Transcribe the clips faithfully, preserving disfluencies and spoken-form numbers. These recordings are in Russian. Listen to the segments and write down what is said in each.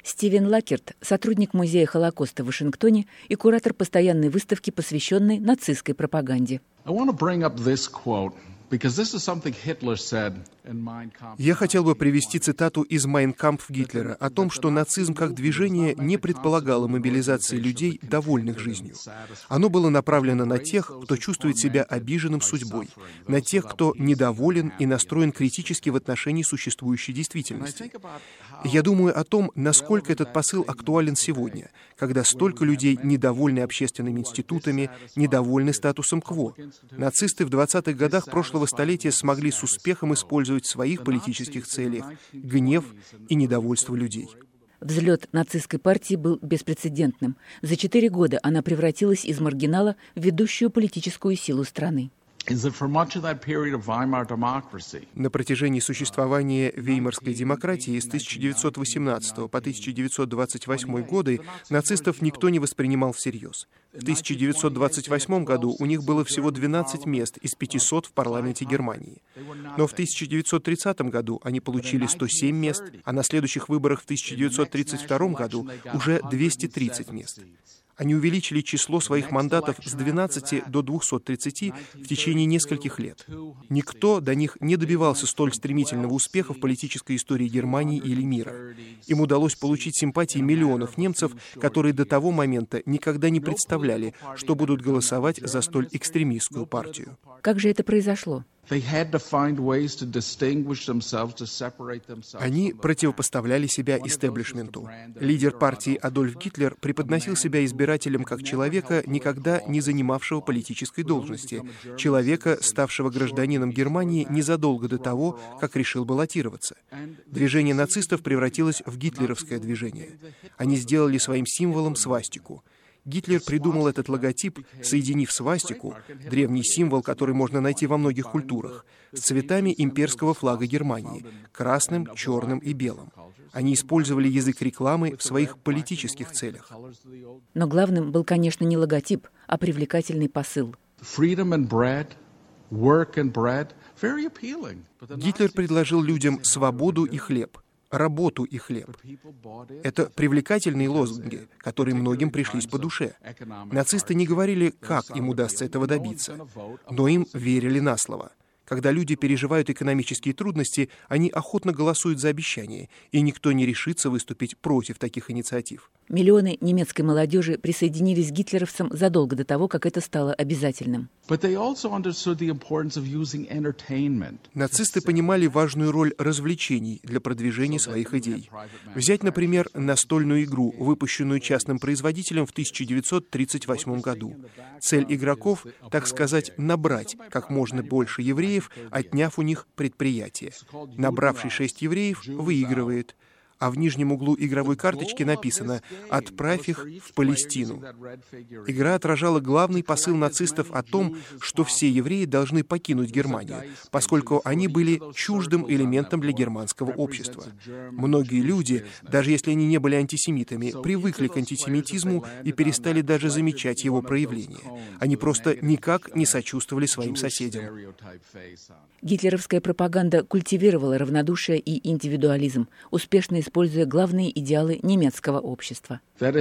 Стивен Лакерт – сотрудник Музея Холокоста в Вашингтоне и куратор постоянной выставки, посвященной нацистской пропаганде. Я хотел бы привести цитату из «Майн кампф» Гитлера о том, что нацизм как движение не предполагало мобилизации людей, довольных жизнью. Оно было направлено на тех, кто чувствует себя обиженным судьбой, на тех, кто недоволен и настроен критически в отношении существующей действительности. Я думаю о том, насколько этот посыл актуален сегодня, когда столько людей недовольны общественными институтами, недовольны статусом кво. Нацисты в двадцатых годах прошлого столетия смогли с успехом использовать в своих политических целях гнев и недовольство людей. Взлет нацистской партии был беспрецедентным. За четыре года она превратилась из маргинала в ведущую политическую силу страны. На протяжении существования Веймарской демократии с тысяча девятьсот восемнадцатого по тысяча девятьсот двадцать восьмой годы нацистов никто не воспринимал всерьез. В тысяча девятьсот двадцать восьмом году у них было всего двенадцать мест из пятисот в парламенте Германии. Но в тысяча девятьсот тридцатом году они получили сто семь мест, а на следующих выборах в тысяча девятьсот тридцать втором году уже двести тридцать мест. Они увеличили число своих мандатов с двенадцати до двухсот тридцати в течение нескольких лет. Никто до них не добивался столь стремительного успеха в политической истории Германии или мира. Им удалось получить симпатии миллионов немцев, которые до того момента никогда не представляли, что будут голосовать за столь экстремистскую партию. Как же это произошло? Они противопоставляли себя истеблишменту. Лидер партии Адольф Гитлер преподносил себя избирателям как человека, никогда не занимавшего политической должности, человека, ставшего гражданином Германии незадолго до того, как решил баллотироваться. Движение нацистов превратилось в гитлеровское движение. Они сделали своим символом свастику. Гитлер придумал этот логотип, соединив свастику, древний символ, который можно найти во многих культурах, с цветами имперского флага Германии – красным, черным и белым. Они использовали язык рекламы в своих политических целях. Но главным был, конечно, не логотип, а привлекательный посыл. Гитлер предложил людям свободу и хлеб. Работу и хлеб. Это привлекательные лозунги, которые многим пришлись по душе. Нацисты не говорили, как им удастся этого добиться, но им верили на слово. Когда люди переживают экономические трудности, они охотно голосуют за обещания, и никто не решится выступить против таких инициатив. Миллионы немецкой молодежи присоединились к гитлеровцам задолго до того, как это стало обязательным. Нацисты понимали важную роль развлечений для продвижения своих идей. Взять, например, настольную игру, выпущенную частным производителем в тысяча девятьсот тридцать восьмом году. Цель игроков, так сказать, набрать как можно больше евреев, отняв у них предприятие. Набравший шесть евреев выигрывает. А в нижнем углу игровой карточки написано «Отправь их в Палестину». Игра отражала главный посыл нацистов о том, что все евреи должны покинуть Германию, поскольку они были чуждым элементом для германского общества. Многие люди, даже если они не были антисемитами, привыкли к антисемитизму и перестали даже замечать его проявления. Они просто никак не сочувствовали своим соседям. Гитлеровская пропаганда культивировала равнодушие и индивидуализм, успешно используя главные идеалы немецкого общества.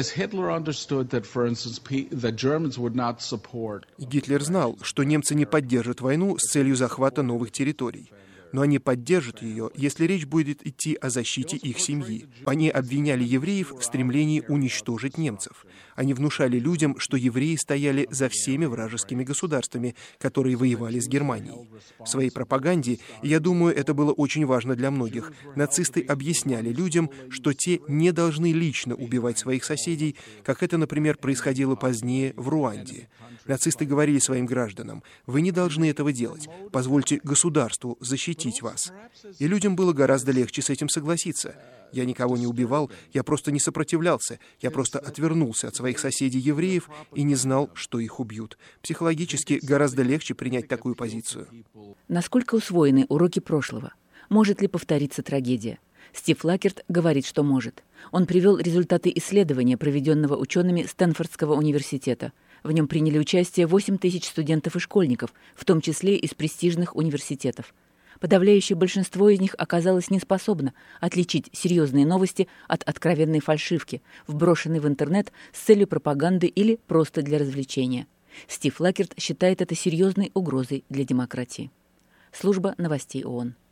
Гитлер знал, что немцы не поддержат войну с целью захвата новых территорий. Но они поддержат ее, если речь будет идти о защите их семьи. Они обвиняли евреев в стремлении уничтожить немцев. Они внушали людям, что евреи стояли за всеми вражескими государствами, которые воевали с Германией. В своей пропаганде, и я думаю, это было очень важно для многих, нацисты объясняли людям, что те не должны лично убивать своих соседей, как это, например, происходило позднее в Руанде. Нацисты говорили своим гражданам: «Вы не должны этого делать, позвольте государству защитить вас». И людям было гораздо легче с этим согласиться. Я никого не убивал, я просто не сопротивлялся, я просто отвернулся от своих соседей-евреев и не знал, что их убьют. Психологически гораздо легче принять такую позицию. Насколько усвоены уроки прошлого? Может ли повториться трагедия? Стив Лакерт говорит, что может. Он привел результаты исследования, проведенного учеными Стэнфордского университета. В нем приняли участие восемь тысяч студентов и школьников, в том числе из престижных университетов. Подавляющее большинство из них оказалось неспособно отличить серьезные новости от откровенной фальшивки, вброшенной в интернет с целью пропаганды или просто для развлечения. Стив Лакерт считает это серьезной угрозой для демократии. Служба новостей ООН.